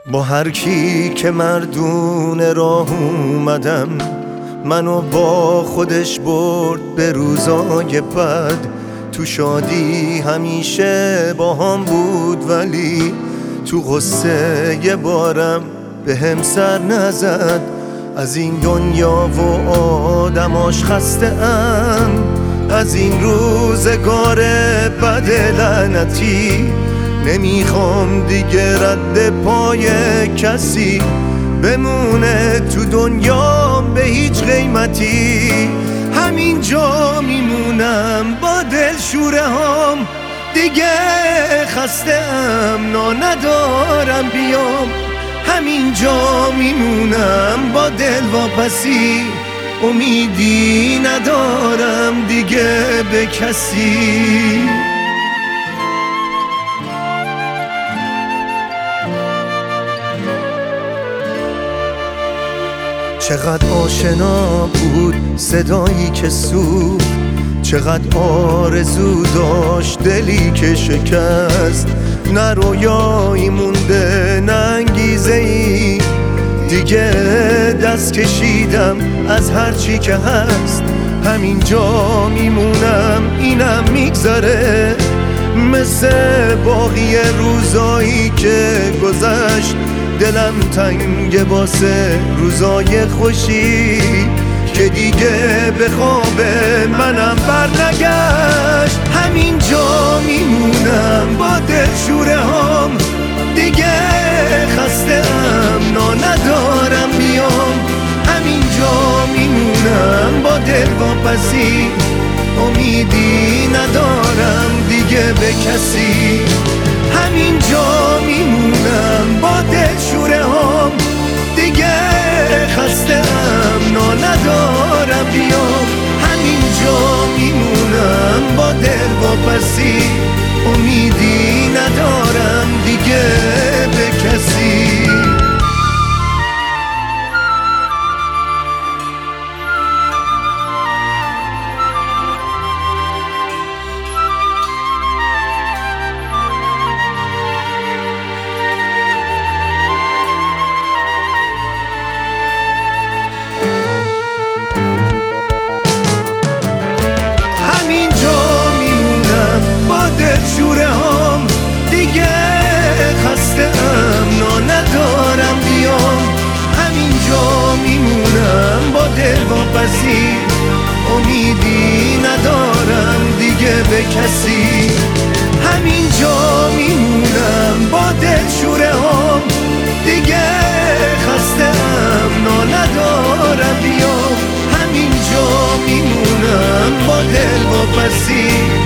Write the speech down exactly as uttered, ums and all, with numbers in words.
با هر کی که مردون راه اومدم، منو با خودش برد به روزای بد. تو شادی همیشه با هم بود، ولی تو غصه یه بارم به هم سر نزد. از این دنیا و آدماش خسته ام، از این روزگار بد لعنتی. نمیخوام دیگه رد پای کسی بمونه تو دنیا به هیچ قیمتی. همینجا میمونم با دل شوره هم، دیگه خسته ام نا ندارم بیام. همینجا میمونم با دل واپسی، امیدی ندارم دیگه به کسی. چقدر آشنا بود صدایی که سوخت، چقدر آرزو داشت دلی که شکست. نه رویایی مونده نه انگیزه ای، دیگه دست کشیدم از هرچی که هست. همینجا میمونم اینم میگذره، مثل باقی روزایی که گذشت. دلم تنگ واسه روزای خوشی که دیگه به خواب منم برنگشت. همینجا میمونم با دل شوره هم، دیگه خسته ام نا ندارم بیام. همینجا میمونم با دل واپسی، امیدی ندارم دیگه به کسی. همینجا میمونم با دل شوره هم، دیگه خسته ام نا ندارم بیام. همینجا میمونم با دل واپسی، امیدی ندارم دیگه به کسی. شوره هم دیگه خسته ام نا ندارم بیام. همینجا میمونم با دل واپسی، امیدی ندارم دیگه به کسی. همینجا میمونم با دل شوره هم، دیگه خسته ام نا ندارم بیام. همینجا میمونم با دل واپسی،